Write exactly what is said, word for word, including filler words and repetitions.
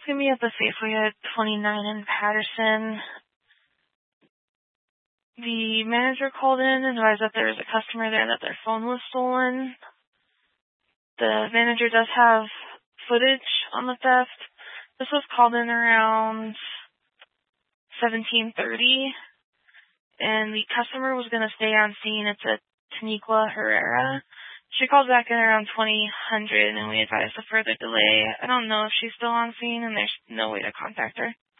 It's going to be at the Safeway at twenty-nine in Patterson. The manager called in and advised that there was a customer there that their phone was stolen. The manager does have footage on the theft. This was called in around seventeen thirty, and the customer was going to stay on scene. It's a Taniqua Herrera. She called back in around twenty hundred, and we advised a further delay. I don't know if she's still on scene, and there's no way to contact her.